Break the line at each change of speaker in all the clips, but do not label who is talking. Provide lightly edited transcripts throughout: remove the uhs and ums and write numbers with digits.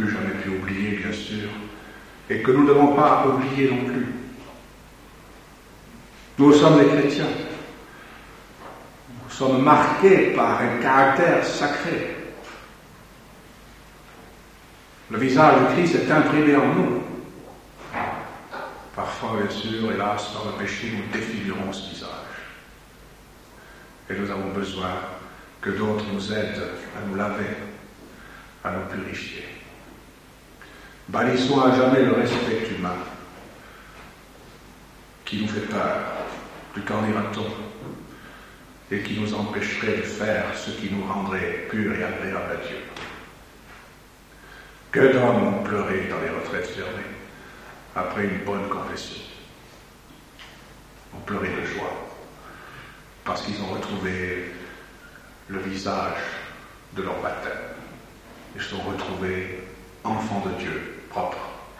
plus jamais pu oublier, bien sûr, et que nous ne devons pas oublier non plus. Nous sommes des chrétiens. Nous sommes marqués par un caractère sacré. Le visage de Christ est imprimé en nous. Parfois, bien sûr, hélas, dans le péché, nous défigurons ce visage. Et nous avons besoin que d'autres nous aident à nous laver, à nous purifier. Bannissons à jamais le respect humain qui nous fait peur, du qu'en dira-t-on, et qui nous empêcherait de faire ce qui nous rendrait purs et agréables à Dieu. Que d'hommes ont pleuré dans les retraites fermées après une bonne confession. Ont pleuré de joie parce qu'ils ont retrouvé le visage de leur baptême. Ils se sont retrouvés enfants de Dieu, propres.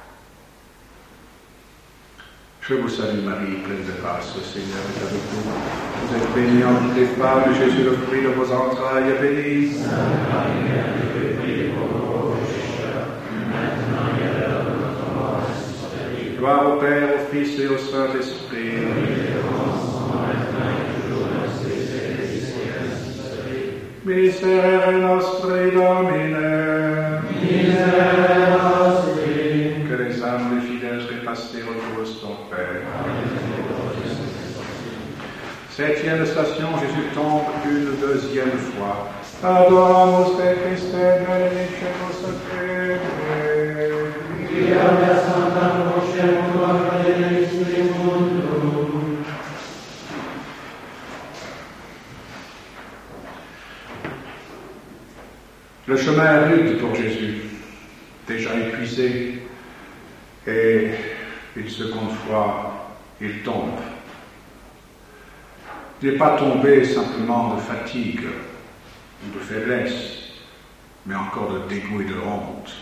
Je vous salue Marie, pleine de grâce, le Seigneur est avec vous. Vous êtes bénie entre les femmes, et Jésus, le fruit de vos entrailles, est béni. Sainte Marie, Mère de Dieu, priez pour nous pauvres pécheurs, maintenant et à l'heure de notre mort. Ainsi soit. Gloire au Père, au Fils et au Saint-Esprit. Miserere nostri Domine. Miserere nostri. Que les âmes des fidèles trépassés reposent ton Père. Septième station, Jésus tombe une deuxième fois. Adoramus te Christe, benedicemos te. Via mea Sancta Procem, tua benedictis mundum. Le chemin est rude pour Jésus, déjà épuisé, et une seconde fois, il tombe. Il n'est pas tombé simplement de fatigue ou de faiblesse, mais encore de dégoût et de honte.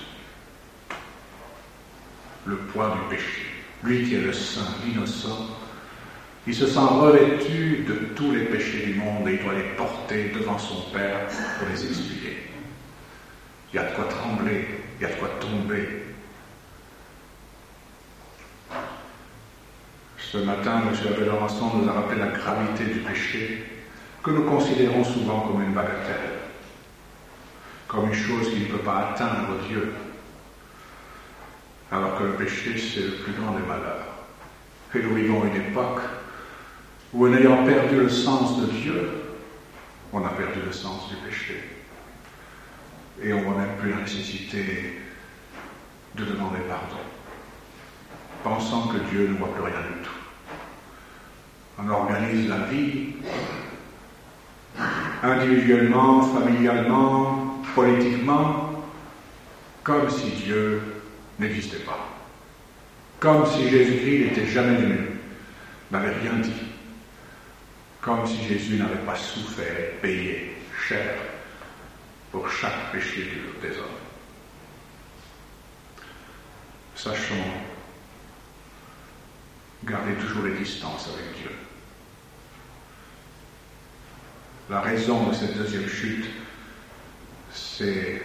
Le poids du péché. Lui qui est le saint, l'innocent, il se sent revêtu de tous les péchés du monde et il doit les porter devant son Père pour les expier. Il y a de quoi trembler, il y a de quoi tomber. Ce matin, M. Abbé Laurençon nous a rappelé la gravité du péché que nous considérons souvent comme une bagatelle, comme une chose qui ne peut pas atteindre Dieu, alors que le péché, c'est le plus grand des malheurs. Et nous vivons une époque où, en ayant perdu le sens de Dieu, on a perdu le sens du péché. Et on ne voit même plus la nécessité de demander pardon, pensant que Dieu ne voit plus rien du tout. On organise la vie, individuellement, familialement, politiquement, comme si Dieu n'existait pas. Comme si Jésus-Christ n'était jamais venu, n'avait rien dit. Comme si Jésus n'avait pas souffert, payé cher pour chaque péché des hommes. Sachons garder toujours les distances avec Dieu. La raison de cette deuxième chute, c'est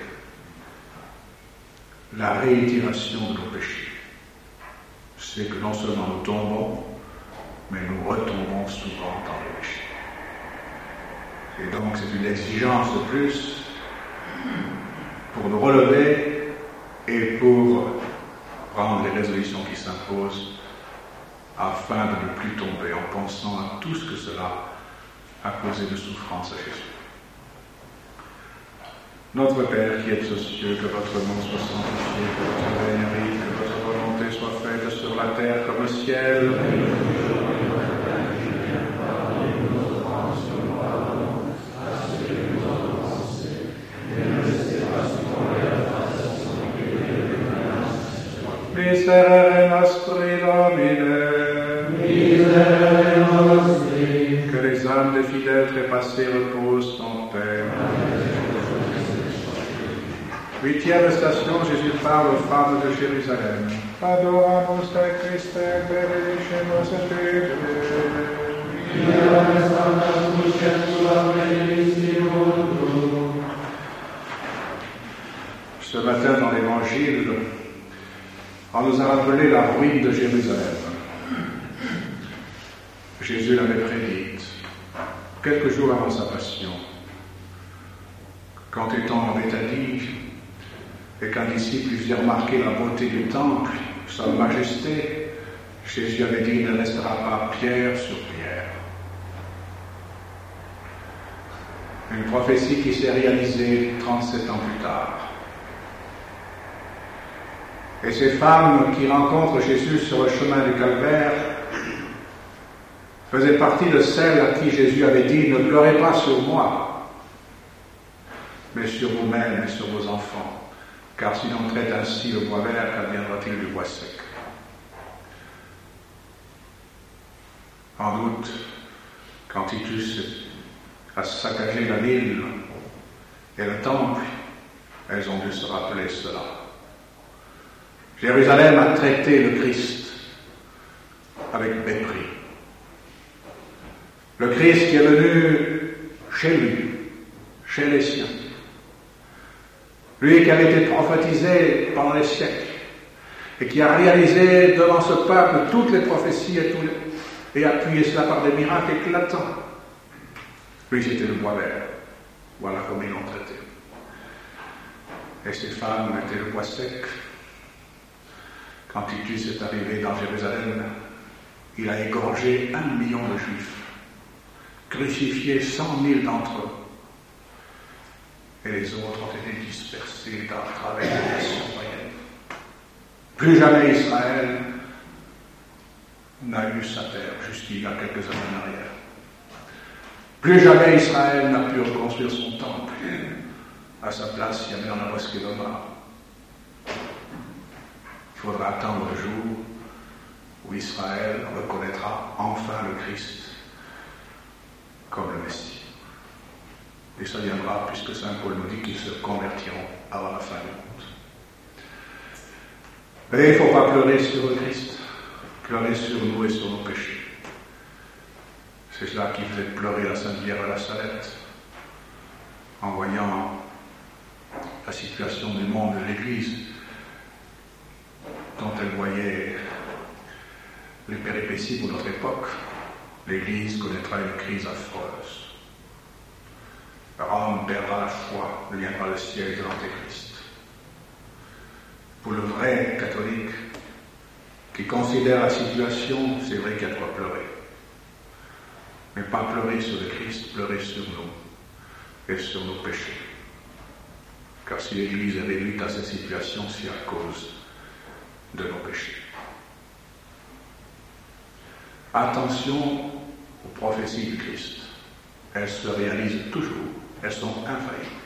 la réitération de nos péchés. C'est que non seulement nous tombons, mais nous retombons souvent dans les péchés. Et donc c'est une exigence de plus pour nous relever et pour prendre les résolutions qui s'imposent afin de ne plus tomber en pensant à tout ce que cela a causé de souffrance à Jésus. Notre Père qui êtes aux cieux, que votre nom soit sanctifié, que votre règne arrive, que votre volonté soit faite sur la terre comme au ciel. Miserere nostri Domine. Miserere nostri. Que les âmes des fidèles trépassés reposent en paix. Huitième station, Jésus parle aux femmes de Jérusalem. Adoramus te Christe, benedicemos te. Via Sancta Crucem tua benedictis mundum. Ce matin dans l'Évangile, on nous a rappelé la ruine de Jérusalem. Jésus l'avait prédite quelques jours avant sa passion. Quand étant en Béthanie et qu'un disciple lui faisait remarquer la beauté du temple, sa majesté, Jésus avait dit: il ne restera pas pierre sur pierre. Une prophétie qui s'est réalisée 37 ans plus tard. Et ces femmes qui rencontrent Jésus sur le chemin du Calvaire faisaient partie de celles à qui Jésus avait dit: ne pleurez pas sur moi, mais sur vous-même et sur vos enfants, car si l'on traite ainsi le bois vert, qu'adviendra-t-il du bois sec? En doute, quand Titus a saccagé la ville et le temple, elles ont dû se rappeler cela. Jérusalem a traité le Christ avec mépris. Le Christ qui est venu chez lui, chez les siens. Lui qui avait été prophétisé pendant les siècles et qui a réalisé devant ce peuple toutes les prophéties et appuyé cela par des miracles éclatants. Lui, c'était le bois vert. Voilà comme ils l'ont traité. Et ces femmes étaient le bois sec. Quand Titus est arrivé dans Jérusalem, il a égorgé 1 million de Juifs, crucifié 100 000 d'entre eux. Et les autres ont été dispersés à travers les nations païennes. Plus jamais Israël n'a eu sa terre jusqu'il y a quelques années en arrière. Plus jamais Israël n'a pu reconstruire son temple. À sa place, il y avait dans la mosquée d'Omar. Il faudra attendre le jour où Israël reconnaîtra enfin le Christ comme le Messie. Et ça viendra puisque Saint Paul nous dit qu'ils se convertiront avant la fin du monde. Et il ne faut pas pleurer sur le Christ, pleurer sur nous et sur nos péchés. C'est cela qui faisait pleurer la Sainte Vierge à la Salette, en voyant la situation du monde de l'Église, dont elle voyait les péripéties pour notre époque. L'Église connaîtra une crise affreuse. Rome perdra la foi, deviendra le siège de l'Antéchrist. Pour le vrai catholique qui considère la situation, c'est vrai qu'il y a de quoi pleurer. Mais pas pleurer sur le Christ, pleurer sur nous et sur nos péchés. Car si l'Église est réduite à cette situation, c'est à cause de nos péchés. Attention aux prophéties du Christ. Elles se réalisent toujours. Elles sont infaillibles.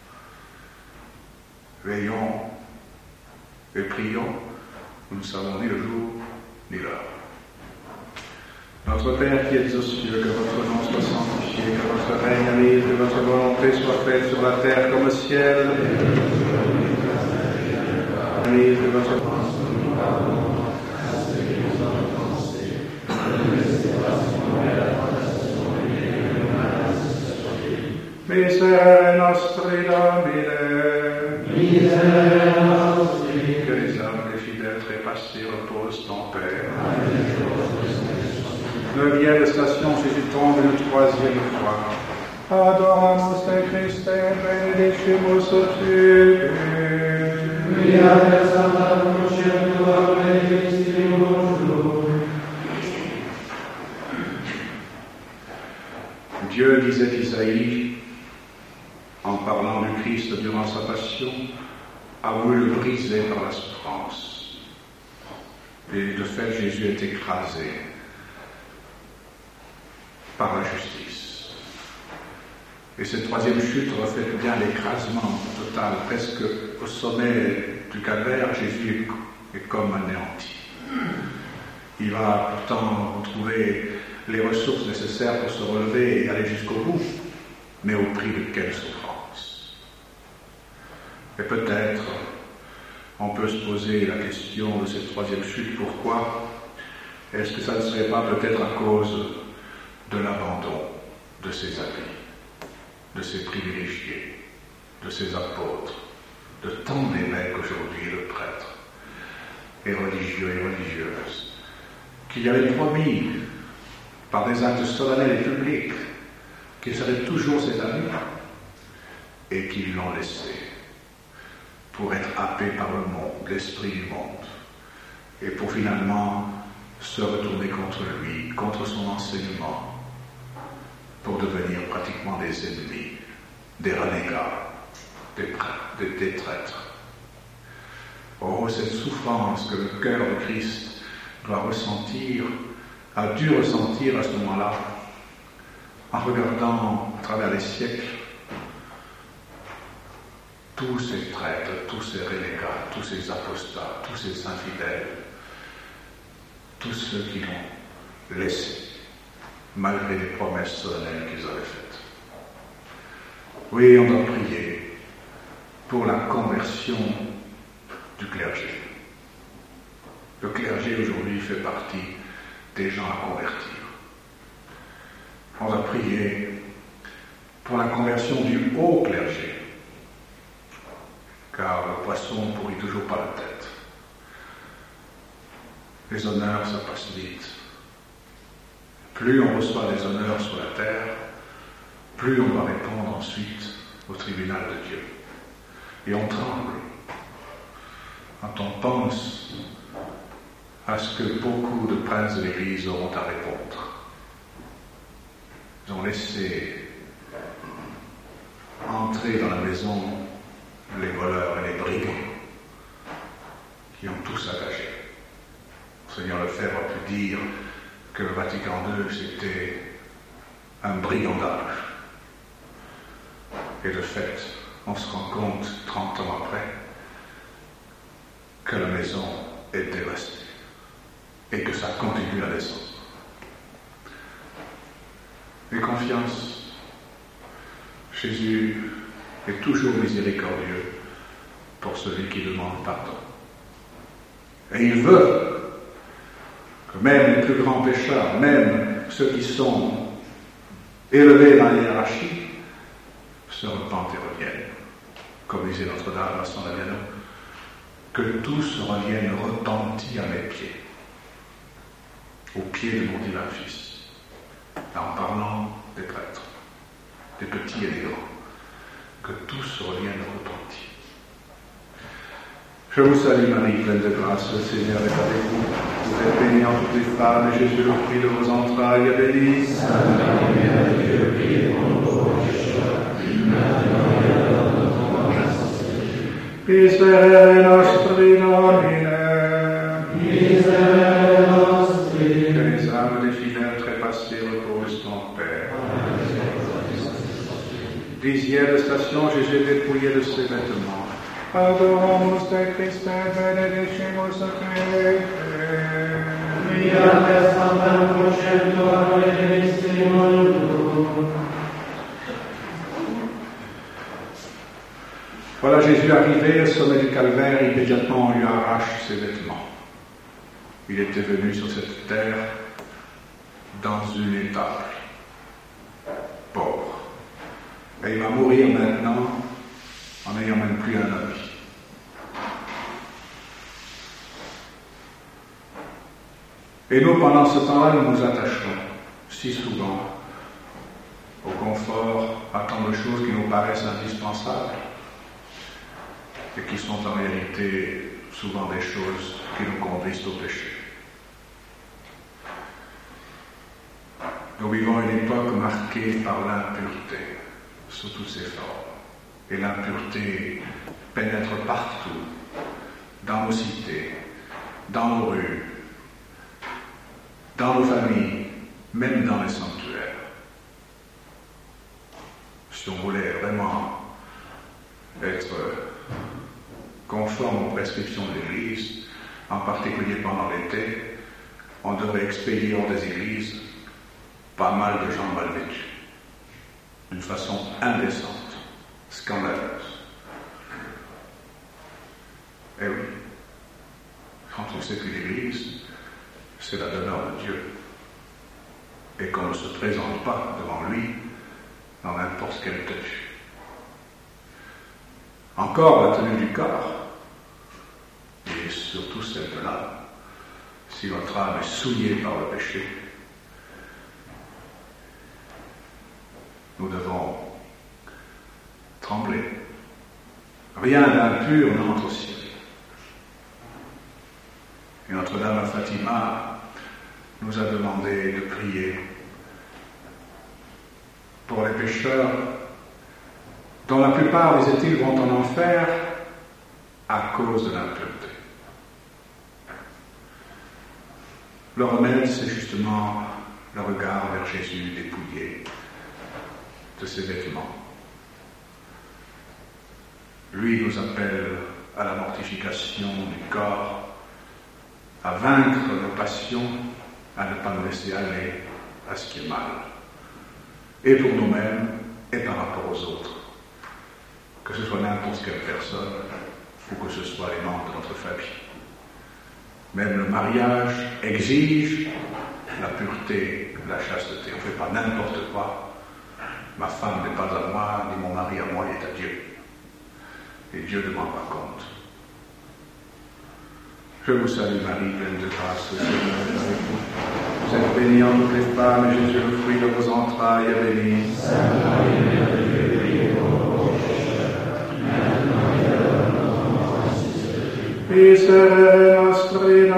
Veillons et prions. Nous ne savons ni le jour ni l'heure. Notre Père qui êtes aux cieux, que votre nom soit sanctifié, que votre règne arrive, que votre volonté soit faite sur la terre comme au ciel. Arrive, que votre Miserere nostri Domine, que les âmes des fidèles trépassés reposent en paix. 9e station, Jésus tombe une 3e fois. Adoramus te Christe, benedicimus Tue. Via per Santa Croce Tua, benedicimus. Dieu, disait Isaïe, en parlant du Christ durant sa passion, a voulu le briser par la souffrance. Et de fait, Jésus est écrasé par la justice. Et cette 3e chute reflète bien l'écrasement total, presque au sommet du calvaire. Jésus est comme anéanti. Il va pourtant retrouver les ressources nécessaires pour se relever et aller jusqu'au bout, mais au prix de quelle souffrance. Et peut-être on peut se poser la question de cette 3e chute, pourquoi? Est-ce que ça ne serait pas peut-être à cause de l'abandon de ses amis, de ses privilégiés, de ses apôtres, de tant d'évêques aujourd'hui, de prêtres, et religieux et religieuses, qu'il y avait promis, par des actes solennels et publics, qu'ils seraient toujours ses amis, et qu'ils l'ont laissé pour être happés par le monde, l'esprit du monde, et pour finalement se retourner contre lui, contre son enseignement, pour devenir pratiquement des ennemis, des renégats, des traîtres. Oh, cette souffrance que le cœur de Christ doit ressentir, a dû ressentir à ce moment-là, en regardant à travers les siècles tous ces traîtres, tous ces renégats, tous ces apostats, tous ces infidèles, tous ceux qui l'ont laissé, malgré les promesses solennelles qu'ils avaient faites. Oui, on doit prier pour la conversion du clergé. Le clergé aujourd'hui fait partie des gens à convertir. On doit prier pour la conversion du haut clergé, car le poisson ne pourrit toujours pas la tête. Les honneurs, ça passe vite. Plus on reçoit des honneurs sur la terre, plus on doit répondre ensuite au tribunal de Dieu. Et on tremble quand on pense à ce que beaucoup de princes de l'Église auront à répondre. Ils ont laissé entrer dans la maison les voleurs et les brigands qui ont tout saccagé. Monseigneur Lefebvre a pu dire que le Vatican II c'était un brigandage. Et de fait, on se rend compte 30 ans après que la maison est dévastée et que ça continue à descendre. Et confiance, Jésus est toujours miséricordieux pour celui qui demande pardon. Et il veut que même les plus grands pécheurs, même ceux qui sont élevés dans la hiérarchie, se repentent et reviennent. Comme disait Notre-Dame à son Adèle, que tous reviennent repentis à mes pieds, aux pieds de mon divin Fils, en parlant des prêtres, des petits et des grands, que tous reviennent repentis. Je vous salue Marie, pleine de grâce, le Seigneur est avec vous. Vous êtes bénie entre toutes les femmes, et Jésus, le fruit de vos entrailles, est béni.
Sainte Marie, Mère de Dieu, priez pour nous pauvres pécheurs, maintenant et à l'heure de notre mort.
Miserere nostri Domine.
Miserere nostri.
Que les âmes des fidèles trépassés reposent en paix. 10e station, Jésus dépouillé de ses vêtements. Adoramus te Christe, benedicimus te.
Via te sanctam crucem tua benedicimum tuum.
Voilà Jésus arrivé au sommet du calvaire, immédiatement on lui arrache ses vêtements. Il était venu sur cette terre dans une étape pauvre. Et il va mourir maintenant en n'ayant même plus un habit. Et nous, pendant ce temps-là, nous nous attachons si souvent au confort, à tant de choses qui nous paraissent indispensables et qui sont en réalité souvent des choses qui nous conduisent au péché. Nous vivons une époque marquée par l'impureté sous toutes ses formes. Et l'impureté pénètre partout, dans nos cités, dans nos rues, dans nos familles, même dans les sanctuaires. Si on voulait vraiment être conforme aux prescriptions de l'Église, en particulier pendant l'été, on devrait expédier hors des églises pas mal de gens mal vêtus, d'une façon indécente, scandaleuse. Eh oui, quand on sait que l'Église, c'est la demeure de Dieu, et qu'on ne se présente pas devant lui dans n'importe quelle tenue. Encore la tenue du corps, et surtout celle de l'âme. Si votre âme est souillée par le péché, nous devons trembler. Rien d'impur n'entre au ciel. Et Notre-Dame à Fatima nous a demandé de prier pour les pécheurs dont la plupart, disait-il, vont en enfer à cause de l'impureté. Le remède, c'est justement le regard vers Jésus dépouillé de ses vêtements. Lui nous appelle à la mortification du corps, à vaincre nos passions, à ne pas nous laisser aller à ce qui est mal, et pour nous-mêmes, et par rapport aux autres. Que ce soit n'importe quelle personne, ou que ce soit les membres de notre famille. Même le mariage exige la pureté, la chasteté. On ne fait pas n'importe quoi. Ma femme n'est pas à moi, ni mon mari à moi, il est à Dieu. Et Dieu ne m'en rend compte. Je vous salue Marie, pleine de grâce, le Seigneur est avec vous. Vous êtes bénie en toutes les femmes, et Jésus, le fruit de vos entrailles, est béni. Sainte Marie, Mère de Dieu, priez pour nous pécheurs, maintenant et à l'heure de notre mort, ainsi soit. Miserere nostri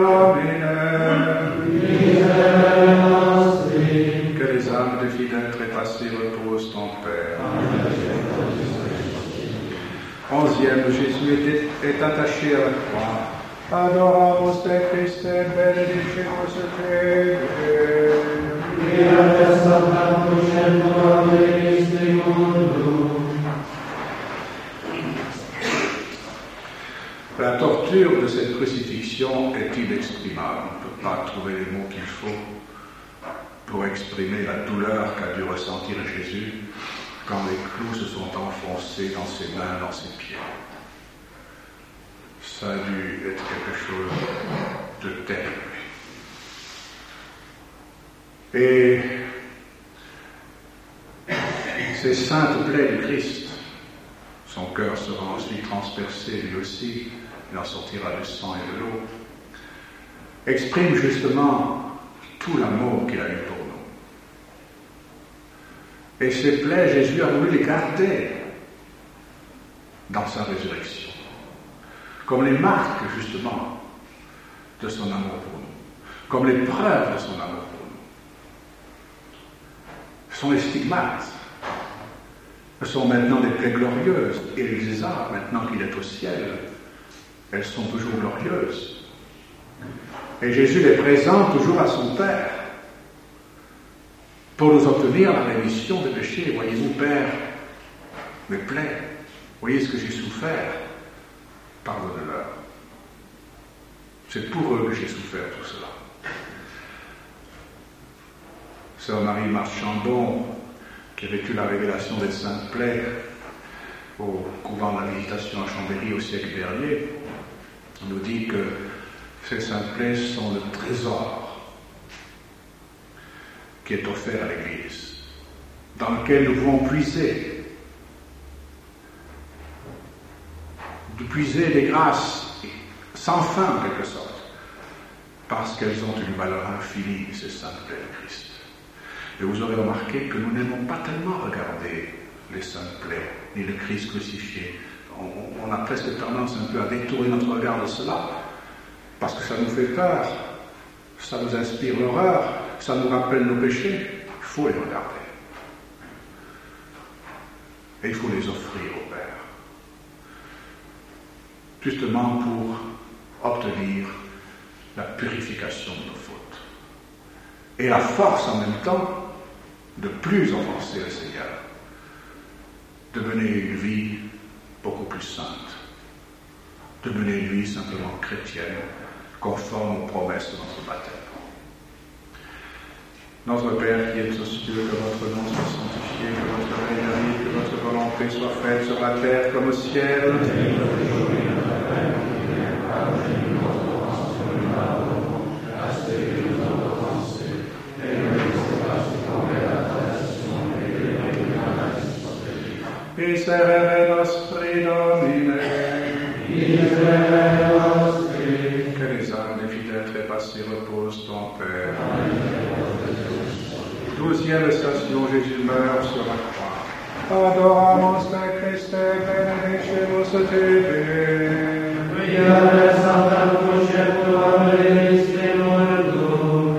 Domine, que les âmes des fidèles trépassés reposent en paix. Onzième, Jésus est attaché à la croix. Adoramus te Christe, benedicimus te. La torture de cette crucifixion est inexprimable. On ne peut pas trouver les mots qu'il faut pour exprimer la douleur qu'a dû ressentir Jésus quand les clous se sont enfoncés dans ses mains, dans ses pieds. Ça a dû être quelque chose de terrible. Et ces saintes plaies du Christ, son cœur sera ensuite transpercé lui aussi, il en sortira du sang et de l'eau, expriment justement tout l'amour qu'il a eu pour nous. Et ces plaies, Jésus a voulu les garder dans sa résurrection, comme les marques, justement, de son amour pour nous, comme les preuves de son amour pour nous. Ce sont les stigmates. Ce sont maintenant des plaies glorieuses, et il les a, maintenant qu'il est au ciel, elles sont toujours glorieuses. Et Jésus les présente toujours à son Père, pour nous obtenir la rémission des péchés. Voyez-vous, Père, mes plaies, voyez ce que j'ai souffert, pardonne-leur. C'est pour eux que j'ai souffert tout cela. Sœur Marie Marchambon, qui avait eu la révélation des saintes plaies au couvent de la Visitation à Chambéry au siècle dernier, nous dit que ces saintes plaies sont le trésor qui est offert à l'Église, dans lequel nous pouvons puiser des grâces sans fin en quelque sorte, parce qu'elles ont une valeur infinie, ces saintes plaies de Christ. Et vous aurez remarqué que nous n'aimons pas tellement regarder les saintes plaies, ni le Christ crucifié. On a presque tendance un peu à détourner notre regard de cela, parce que ça nous fait peur, ça nous inspire l'horreur, ça nous rappelle nos péchés. Il faut les regarder. Et il faut les offrir au Père. Justement pour obtenir la purification de nos fautes. Et la force en même temps de plus offenser le Seigneur, de mener une vie beaucoup plus sainte, de mener une vie simplement chrétienne, conforme aux promesses de notre baptême. Notre Père qui es aux cieux, que votre nom soit sanctifié, que votre règne arrive, que votre volonté soit faite sur la terre comme au ciel. Miserere nostri Domine, 12e station, Jésus meurt sur la croix. Adoramus te Christe, benedicimus te.
Quiare Sancta Cruce tua benedicere tu.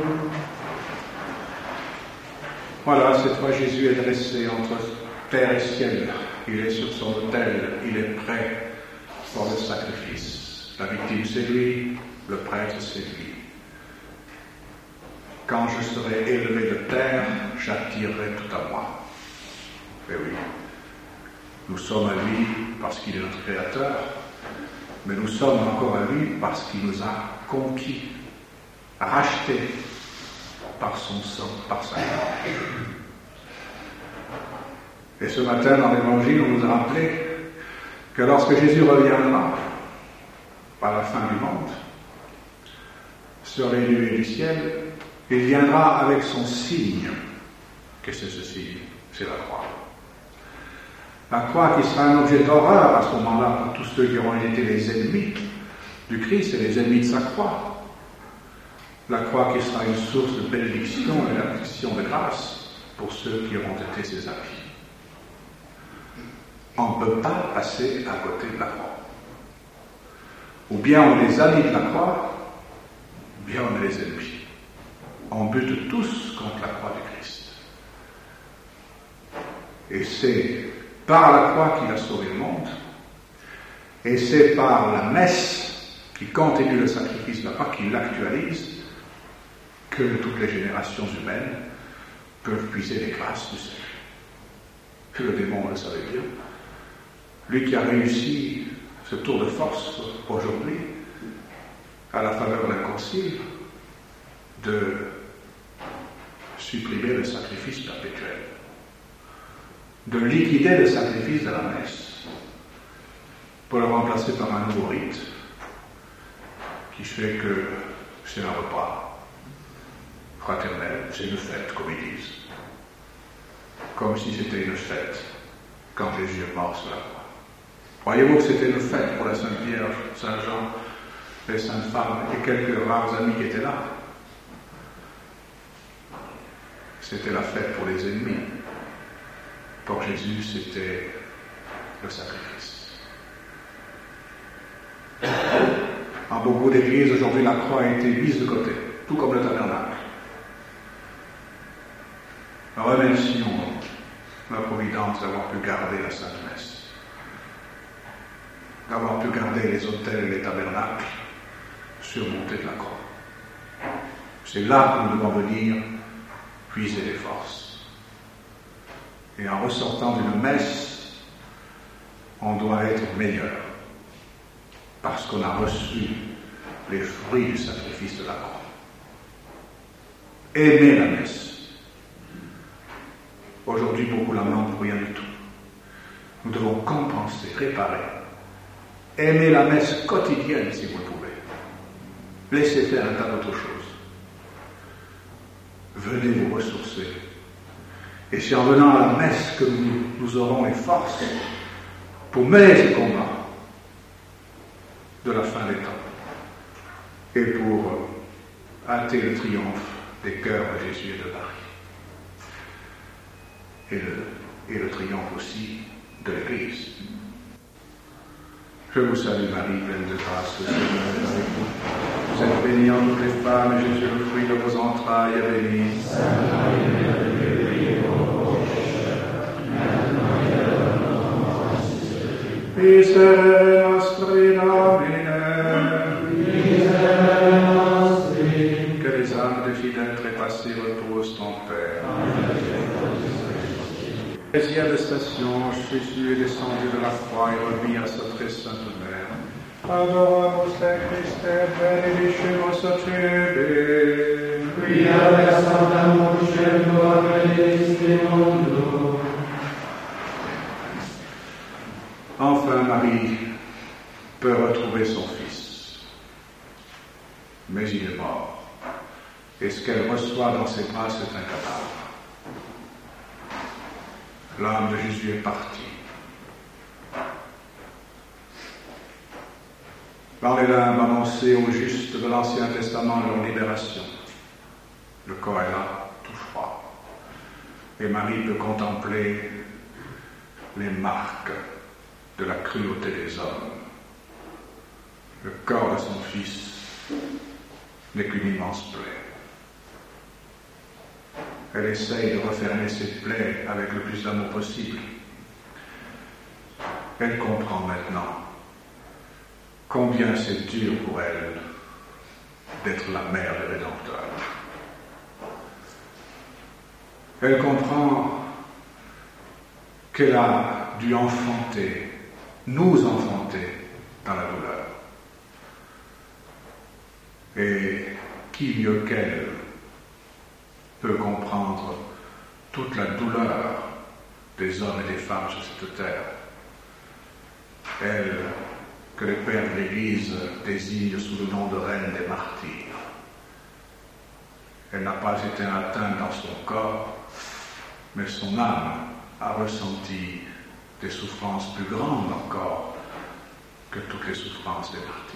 Voilà, cette fois Jésus est dressé entre terre et ciel. Il est sur son autel, il est prêt pour le sacrifice. La victime c'est lui, le prêtre c'est lui. Quand je serai élevé de terre, j'attirerai tout à moi. Et oui, nous sommes à lui parce qu'il est notre Créateur, mais nous sommes encore à lui parce qu'il nous a conquis, rachetés par son sang, par sa mort. Et ce matin, dans l'Évangile, on nous a rappelé que lorsque Jésus reviendra, à la fin du monde, sur les nuées du ciel, il viendra avec son signe. Qu'est-ce que c'est ce signe? C'est la croix. La croix qui sera un objet d'horreur à ce moment-là pour tous ceux qui auront été les ennemis du Christ et les ennemis de sa croix. La croix qui sera une source de bénédiction et d'action de grâce pour ceux qui auront été ses amis. On ne peut pas passer à côté de la croix. Ou bien on est les amis de la croix, ou bien on est les ennemis. On bute tous contre la croix du Christ. Et c'est par la croix qu'il a sauvé le monde, et c'est par la messe qui continue le sacrifice de la croix, qui l'actualise, que toutes les générations humaines peuvent puiser les grâces du salut. Que le démon le savait bien. Lui qui a réussi ce tour de force aujourd'hui, à la faveur d'un concile, de supprimer le sacrifice perpétuel, de liquider le sacrifice de la messe, pour le remplacer par un nouveau rite, qui fait que c'est un repas fraternel, c'est une fête, comme ils disent, comme si c'était une fête quand Jésus est mort sur la croix. Croyez-vous que c'était une fête pour la Sainte Vierge, Saint Jean, les saintes femmes et quelques rares amis qui étaient là? C'était la fête pour les ennemis. Pour Jésus, c'était le sacrifice. En beaucoup d'églises, aujourd'hui, la croix a été mise de côté, tout comme le tabernacle. Remercions la Providence d'avoir pu garder la Sainte Messe, d'avoir pu garder les autels et les tabernacles surmontés de la croix. C'est là que nous devons venir puiser les forces. Et en ressortant d'une messe, on doit être meilleur, parce qu'on a reçu les fruits du sacrifice de la croix. Aimer la messe. Aujourd'hui, beaucoup la manquent pour rien du tout. Nous devons compenser, réparer. Aimer la messe quotidienne, si vous le pouvez. Laissez faire un tas d'autres choses. Venez vous ressourcer. Et c'est en venant à la messe que nous aurons les forces pour mener ce combat de la fin des temps et pour hâter le triomphe des cœurs de Jésus et de Marie. Et le triomphe aussi de l'Église. Je vous salue Marie, pleine de grâce, le Seigneur est avec vous. Vous êtes bénie en toutes les femmes, et Jésus, le fruit de vos entrailles, est béni. Sainte Marie, Mère de Dieu, priez pour nos pécheurs, maintenant et à l'heure de notre mort. Miserere nostri Domine. Miserere nostri. Que les âmes des fidèles trépassés reposent en paix. Amen. 13e station, Jésus est descendu de la croix et remis à sa très sainte mère. Adoramus te Christe, benedicimus te. Quiare Sancta Cruce tua benedicere. Enfin, Marie peut retrouver son fils. Mais il est mort. Et ce qu'elle reçoit dans ses bras, c'est un cadavre. L'âme de Jésus est partie. Par les limbes annoncés aux justes de l'Ancien Testament leur libération. Le corps est là, tout froid. Et Marie peut contempler les marques de la cruauté des hommes. Le corps de son Fils n'est qu'une immense plaie. Elle essaye de refermer ses plaies avec le plus d'amour possible. Elle comprend maintenant combien c'est dur pour elle d'être la mère du Rédempteur. Elle comprend qu'elle a dû enfanter, nous enfanter dans la douleur. Et qui mieux qu'elle peut comprendre toute la douleur des hommes et des femmes sur cette terre. Elle, que les pères de l'Église désignent sous le nom de reine des martyrs. Elle n'a pas été atteinte dans son corps, mais son âme a ressenti des souffrances plus grandes encore que toutes les souffrances des martyrs.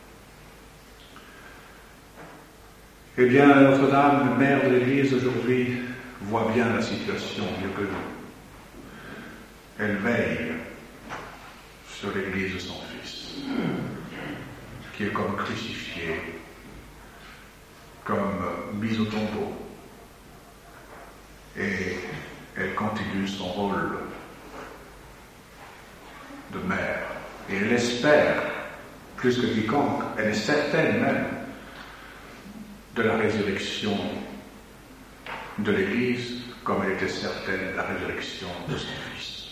Eh bien, Notre-Dame, mère de l'Église aujourd'hui, voit bien la situation mieux que nous. Elle veille sur l'Église de son Fils, qui est comme crucifié, comme mise au tombeau. Et elle continue son rôle de mère. Et elle espère, plus que quiconque, elle est certaine même de la résurrection de l'Église, comme elle était certaine de la résurrection de son Fils.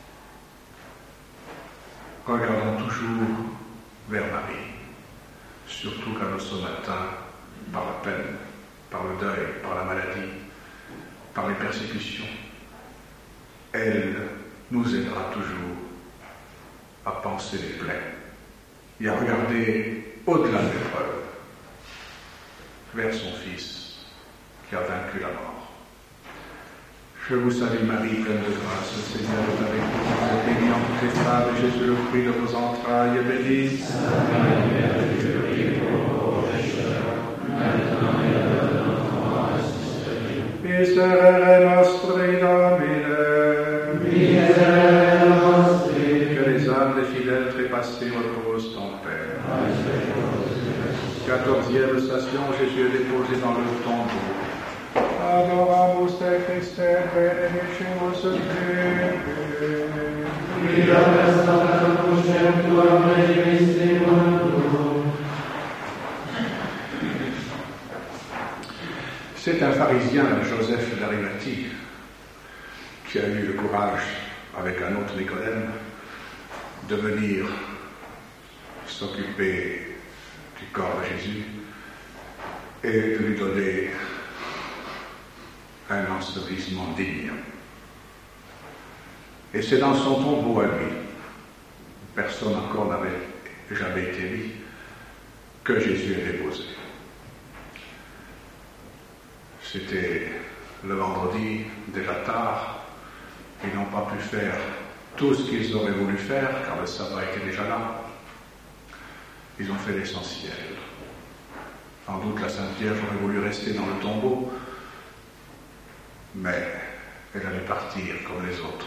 Regardons toujours vers Marie, surtout quand nous sommes atteints par la peine, par le deuil, par la maladie, par les persécutions. Elle nous aidera toujours à penser les plaies et à regarder au-delà de l'épreuve, vers son Fils qui a vaincu la mort. Je vous salue Marie, pleine de grâce, le Seigneur est avec vous. Vous êtes bénie entre toutes les femmes, et Jésus, le fruit de vos entrailles, est béni.
Sainte Marie, Mère de Dieu, priez pour nous pauvres pécheurs, maintenant et à l'heure de notre mort.
Miserere nostri Domine.
Miserere nostri.
Que les âmes des fidèles trépassés reposent en paix. 14e station, Jésus est déposé dans le tombeau. Adoramus te Christe, benedicimus Dei.
Qui la crucem tua benedicimum.
C'est un pharisien, Joseph d'Arimathie, qui a eu le courage, avec un autre Nicodème, de venir s'occuper du corps de Jésus et de lui donner un ensevelissement digne. Et c'est dans son tombeau à lui, personne encore n'avait jamais été mis, que Jésus est déposé. C'était le vendredi, déjà tard, ils n'ont pas pu faire tout ce qu'ils auraient voulu faire, car le sabbat était déjà là. Ils ont fait l'essentiel. Sans doute la Sainte Vierge aurait voulu rester dans le tombeau, mais elle allait partir comme les autres.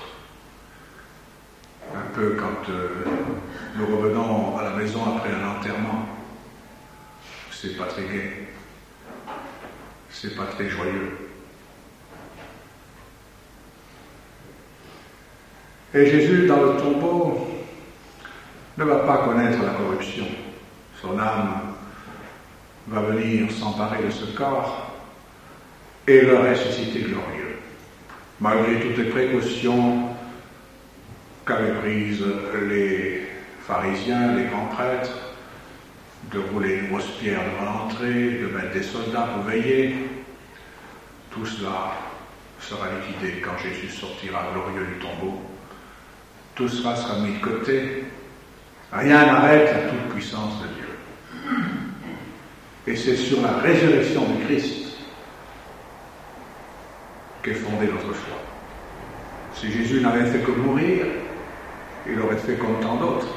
Un peu quand nous revenons à la maison après un enterrement, c'est pas très gai, c'est pas très joyeux. Et Jésus, dans le tombeau, ne va pas connaître la corruption. Son âme va venir s'emparer de ce corps et le ressusciter glorieux. Malgré toutes les précautions qu'avaient prises les pharisiens, les grands prêtres, de rouler une grosse pierre devant l'entrée, de mettre des soldats pour veiller, tout cela sera liquidé quand Jésus sortira glorieux du tombeau. Tout cela sera mis de côté. Rien n'arrête la toute-puissance de Dieu. Et c'est sur la résurrection du Christ qu'est fondée notre foi. Si Jésus n'avait fait que mourir, il aurait fait comme tant d'autres.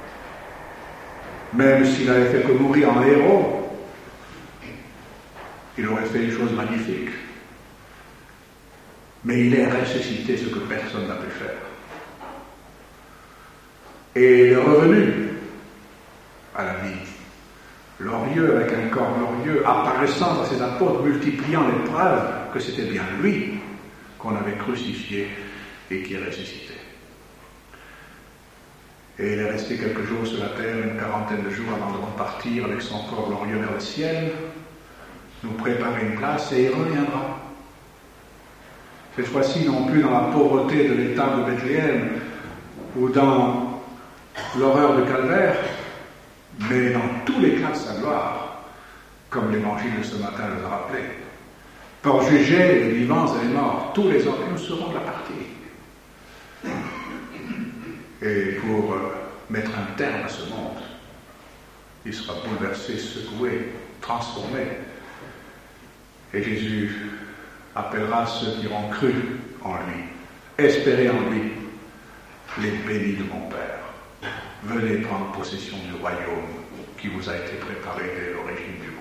Même s'il avait fait que mourir en héros, il aurait fait une chose magnifique. Mais il est ressuscité, ce que personne n'a pu faire. Et il est revenu à la vie glorieux, avec un corps glorieux, apparaissant à ses apôtres, multipliant les preuves que c'était bien lui qu'on avait crucifié et qui est ressuscité. Et il est resté quelques jours sur la terre, une quarantaine de jours avant de repartir avec son corps glorieux vers le ciel, nous préparer une place et il reviendra. Cette fois-ci, non plus dans la pauvreté de l'étable de Bethléem ou dans l'horreur de Calvaire, mais dans tous les cas de sa gloire, comme l'évangile de ce matin nous a rappelé, pour juger les vivants et les morts. Tous les hommes, nous serons de la partie. Et pour mettre un terme à ce monde, il sera bouleversé, secoué, transformé. Et Jésus appellera ceux qui auront cru en lui, espéré en lui, les bénis de mon Père. Venez prendre possession du royaume qui vous a été préparé dès l'origine du monde.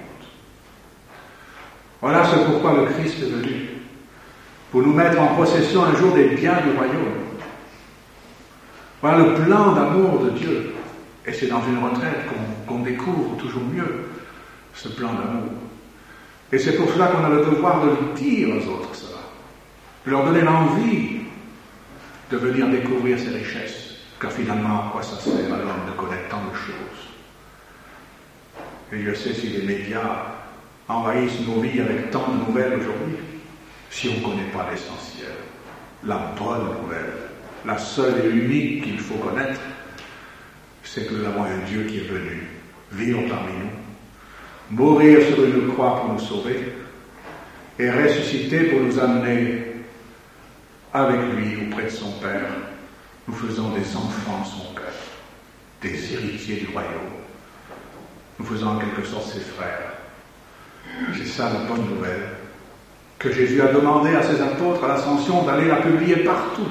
Voilà ce pourquoi le Christ est venu, pour nous mettre en possession un jour des biens du royaume. Voilà le plan d'amour de Dieu. Et c'est dans une retraite qu'on découvre toujours mieux ce plan d'amour. Et c'est pour cela qu'on a le devoir de le dire aux autres cela, de leur donner l'envie de venir découvrir ces richesses, car finalement, à quoi ça sert à l'homme de connaître tant de choses? Et je sais si les médias envahissent nos vies avec tant de nouvelles aujourd'hui, si on ne connaît pas l'essentiel, la bonne nouvelle, la seule et unique qu'il faut connaître, c'est que nous avons un Dieu qui est venu vivre parmi nous, mourir sur une croix pour nous sauver, et ressusciter pour nous amener avec lui auprès de son Père. Nous faisons des enfants de son Père, des héritiers du royaume. Nous faisons en quelque sorte ses frères. C'est ça la bonne nouvelle que Jésus a demandé à ses apôtres à l'ascension d'aller la publier partout.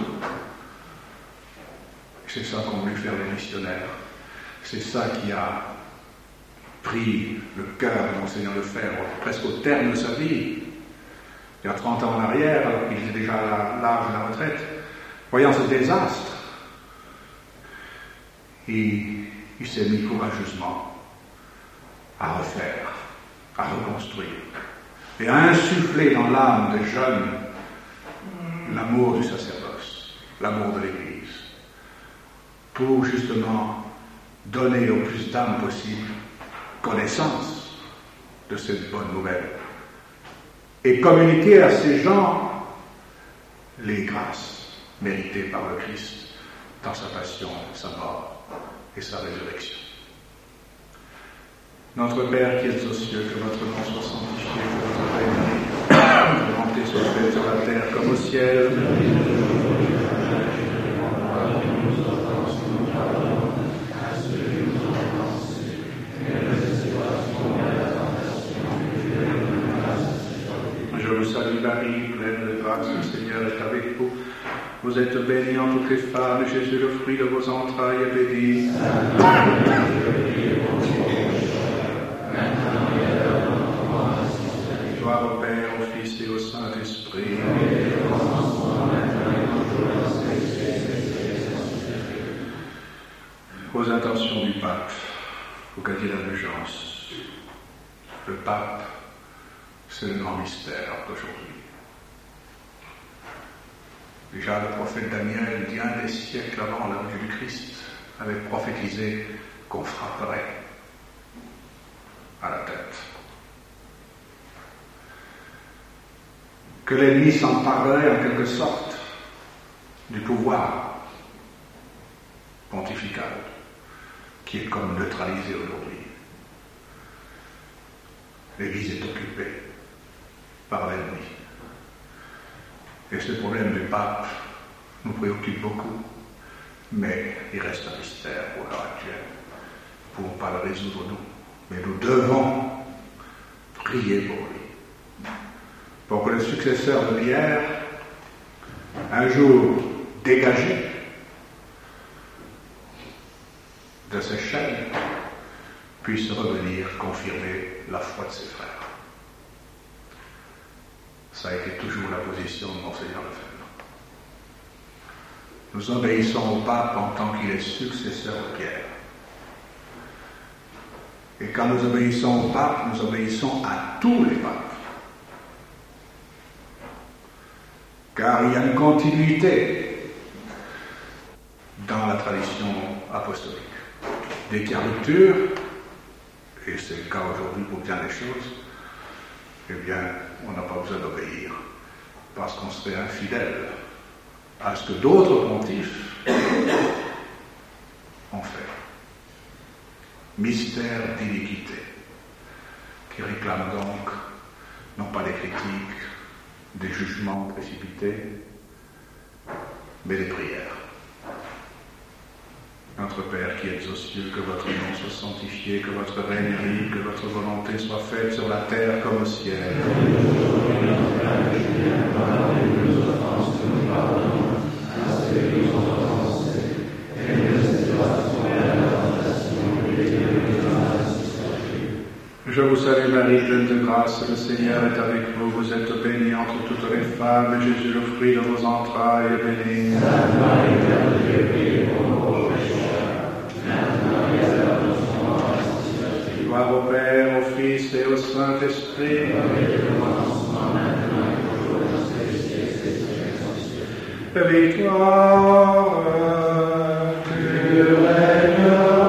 C'est ça qu'ont voulu faire les missionnaires. C'est ça qui a pris le cœur de Monseigneur Lefebvre presque au terme de sa vie. Il y a 30 ans en arrière, alors qu'il était déjà à l'âge de la retraite, voyant ce désastre, il s'est mis courageusement à refaire, à reconstruire, et à insuffler dans l'âme des jeunes l'amour du sacerdoce, l'amour de l'Église, pour justement donner au plus d'âmes possible connaissance de cette bonne nouvelle et communiquer à ces gens les grâces méritées par le Christ dans sa passion, sa mort et sa résurrection. Notre Père qui es aux cieux, que votre nom soit sanctifié, que votre règne, votre volonté soit faite sur la terre comme au ciel. Je vous salue Marie, pleine de grâce, le Seigneur est avec vous. Vous êtes bénie en toutes les femmes, et Jésus, le fruit de vos entrailles, est béni. Gloire au Père, au Fils et au Saint-Esprit. Aux intentions du pape, au quartier d'indulgence. Le pape, c'est le grand mystère d'aujourd'hui. Déjà, le prophète Daniel, bien des siècles avant la venue du Christ, avait prophétisé qu'on frapperait à la tête. Que l'ennemi s'emparerait en quelque sorte du pouvoir pontifical qui est comme neutralisé aujourd'hui. L'Église est occupée par l'ennemi. Et ce problème du pape nous préoccupe beaucoup, mais il reste un mystère pour l'heure actuelle. Nous ne pouvons pas le résoudre nous, mais nous devons prier pour lui. Pour que le successeur de Pierre, un jour dégagé de ses chaînes, puisse revenir confirmer la foi de ses frères. Ça a été toujours la position de Monseigneur Lefebvre. Nous obéissons au pape en tant qu'il est successeur de Pierre. Et quand nous obéissons au pape, nous obéissons à tous les papes. Car il y a une continuité dans la tradition apostolique. Dès qu'il y a rupture, et c'est le cas aujourd'hui pour bien des choses, eh bien, on n'a pas besoin d'obéir, parce qu'on serait infidèle à ce que d'autres pontifes ont fait. Mystère d'iniquité, qui réclame donc, non pas des critiques, des jugements précipités, mais des prières. Notre Père qui es aux cieux, que votre nom soit sanctifié, que votre règne arrive, que votre volonté soit faite sur la terre comme au ciel. Je vous salue Marie, pleine de grâce, le Seigneur est avec vous. Vous êtes bénie entre toutes les femmes, et Jésus, le fruit de vos entrailles, est béni. Sainte Marie, Mère de Dieu, priez pour nous pauvres pécheurs, maintenant et à l'heure de notre mort. Gloire au Père, au Fils et au Saint-Esprit. Victoire, tu règneras.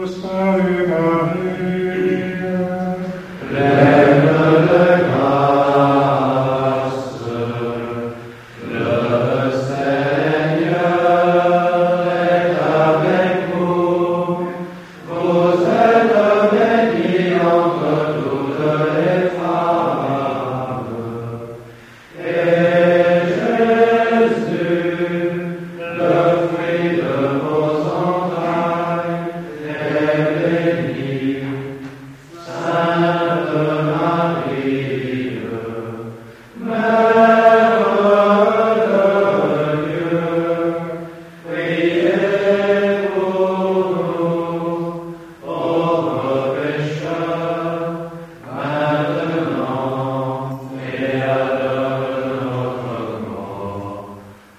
salue Marie,
pleine de grâce, le Seigneur est avec vous. Vous êtes bénie entre toutes les femmes, et Jésus, le fruit de vos entrailles, est béni. Sainte Marie, Mère de Dieu, priez pour nous, pauvres pécheurs, maintenant et à l'heure de notre mort.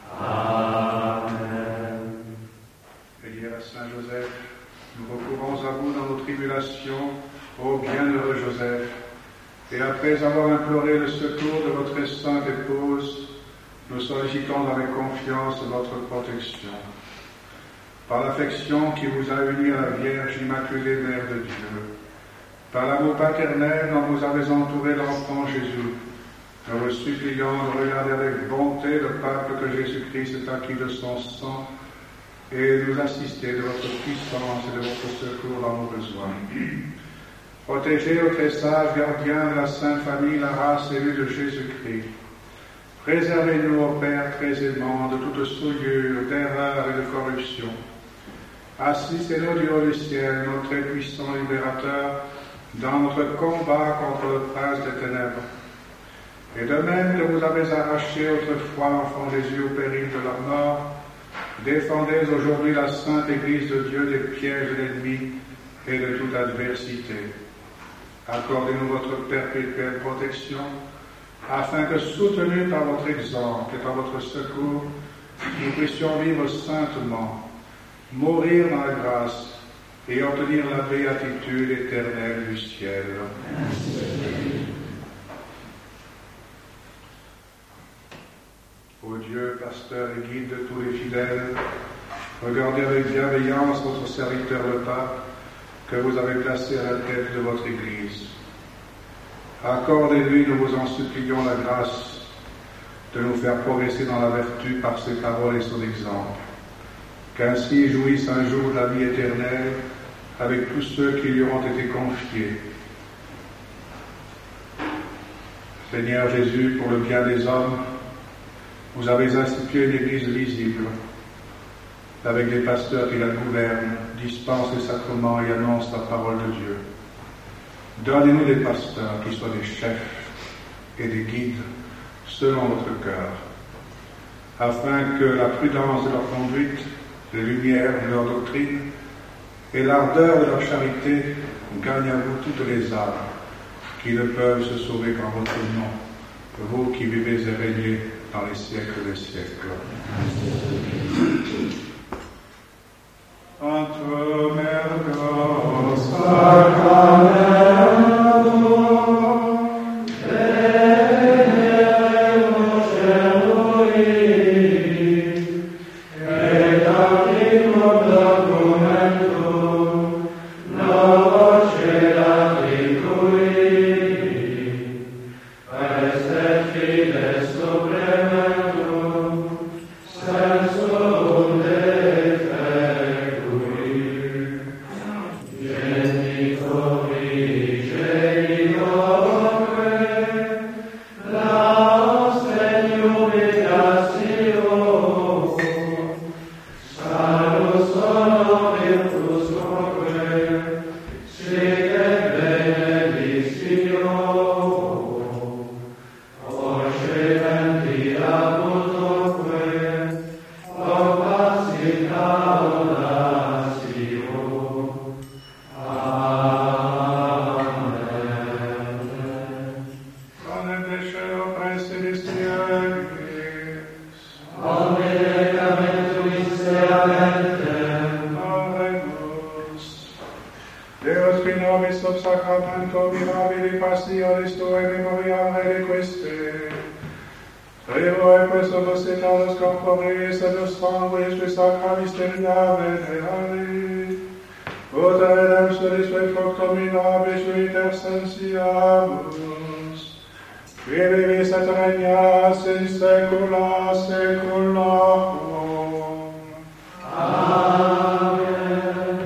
Amen.
Prière à Saint Joseph, nous recourons à vous dans nos tribulations, ô bienheureux Joseph, et après avoir imploré le secours de votre sainte épouse, nous sollicitons avec confiance votre protection. Par l'affection qui vous a unis à la Vierge Immaculée Mère de Dieu, par l'amour paternel dont vous avez entouré l'enfant Jésus, nous vous supplions de regarder avec bonté le peuple que Jésus-Christ est acquis de son sang, et nous assister de votre puissance et de votre secours dans nos besoins. Protégez au très sage gardien de la Sainte Famille, la race élue de Jésus-Christ. Préservez-nous, ô Père très aimant, de toute souillure, d'erreur et de corruption. Assistez-nous du haut du ciel, notre très puissant libérateur, dans notre combat contre le prince des ténèbres. Et de même que vous avez arraché autrefois l'enfant Jésus au péril de la mort, défendez aujourd'hui la sainte Église de Dieu des pièges de l'ennemi et de toute adversité. Accordez-nous votre perpétuelle protection, afin que, soutenus par votre exemple et par votre secours, nous puissions vivre saintement, mourir dans la grâce et obtenir la béatitude éternelle du ciel. Ô Dieu, pasteur et guide de tous les fidèles, regardez avec bienveillance votre serviteur le pape, que vous avez placé à la tête de votre Église. Accordez-lui, nous vous en supplions, la grâce de nous faire progresser dans la vertu par ses paroles et son exemple, qu'ainsi il jouisse un jour de la vie éternelle avec tous ceux qui lui auront été confiés. Seigneur Jésus, pour le bien des hommes, vous avez institué une Église visible, avec des pasteurs qui la gouvernent, dispensent les sacrements et annoncent la parole de Dieu. Donnez-nous des pasteurs qui soient des chefs et des guides selon votre cœur, afin que la prudence de leur conduite, les lumières de leur doctrine et l'ardeur de leur charité gagnent à vous toutes les âmes qui ne peuvent se sauver qu'en votre nom, vous qui vivez et régnez dans les siècles des siècles. Entre mergo sacramento, venere cerui, et articulum documentum, noce latricui, esse fides suprementum, sensum defectui, genitori genitoque, laus et jubilatio, salus honor virtus conque, sic et benedictio, orceventi abundoque, opacita audatio. Amen. Panem Deo Christe Christus, omnicamente miseramente, oremus. Deus qui nobis sub sacramento mirabili passionis tuae memoriam reliquiste, Revo questo nostetalos corporis et nos sanguis qui sacra mysteria venerari, ut redemptionis et fructum nobis intercessiamus, qui vivis et regnas in saecula saeculorum.
Amen.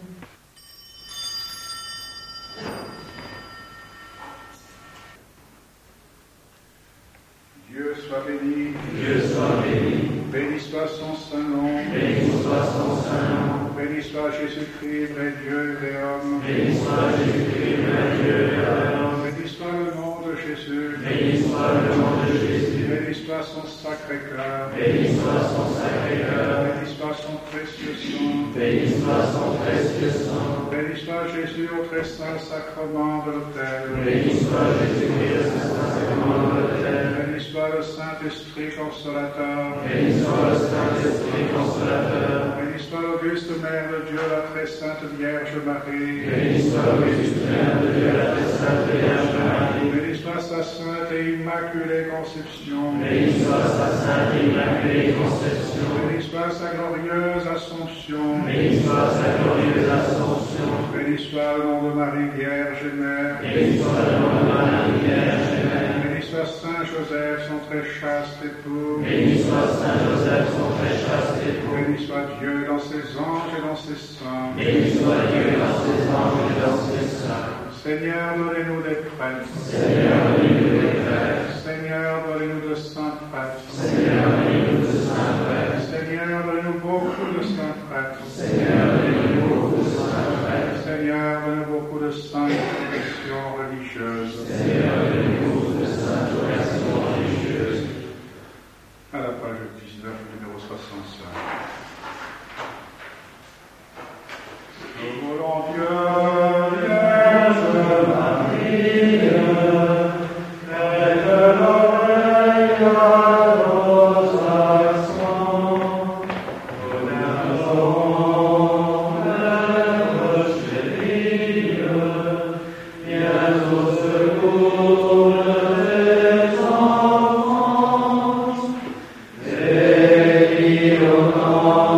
Dieu soit béni.
Dieu soit béni.
Béni soit son saint nom.
Béni soit son saint nom.
Béni soit Jésus-Christ, vrai Dieu et vrai homme.
Béni soit Jésus-Christ, vrai Dieu et homme.
Béni soit le nom de Jésus.
Béni soit le nom de Jésus.
Béni soit son sacré cœur.
Béni soit son sacré cœur.
Béni soit son précieux sang.
Béni soit son précieux sang.
Béni soit Jésus au très saint sacrement de l'autel.
Béni soit Jésus-Christ au saint sacrement de l'autel.
Béni soit le Saint-Esprit consolateur.
Béni soit le Saint-Esprit consolateur.
Béni soit l'auguste Mère de Dieu, la très sainte Vierge Marie.
Béni soit l'auguste Mère de Dieu, la très sainte Vierge Marie.
Béni soit sa sainte et immaculée conception.
Béni soit sa sainte et immaculée conception.
Béni soit sa glorieuse Assomption.
Béni soit sa glorieuse Assomption.
Béni soit le nom de Marie Vierge et Mère.
Béni soit le nom de Marie Vierge et Mère.
Béni soit Saint Joseph, son très chaste époux.
Béni soit Saint Joseph, son très chaste époux.
Béni soit Dieu dans ses anges et dans ses saints.
Béni soit Dieu dans ses anges et dans ses saints.
Seigneur, donnez-nous des prêtres.
Seigneur, donnez-nous des prêtres.
Seigneur, donnez-nous de saints prêtres.
Seigneur, donnez-nous de saints prêtres.
Seigneur, donnez-nous beaucoup de saints prêtres.
Seigneur, donnez-nous beaucoup de saints prêtres.
Seigneur, donnez-nous beaucoup de saintes professions religieuses.
Seigneur, donnez-nous beaucoup de saintes vocations religieuses.
À la page 19, numéro 65. Nous voulons Dieu, Vierge Marie, prête l'oreille à nos accents. Nous n'avons Mère chérie, viens au secours de tes enfants. Et au nom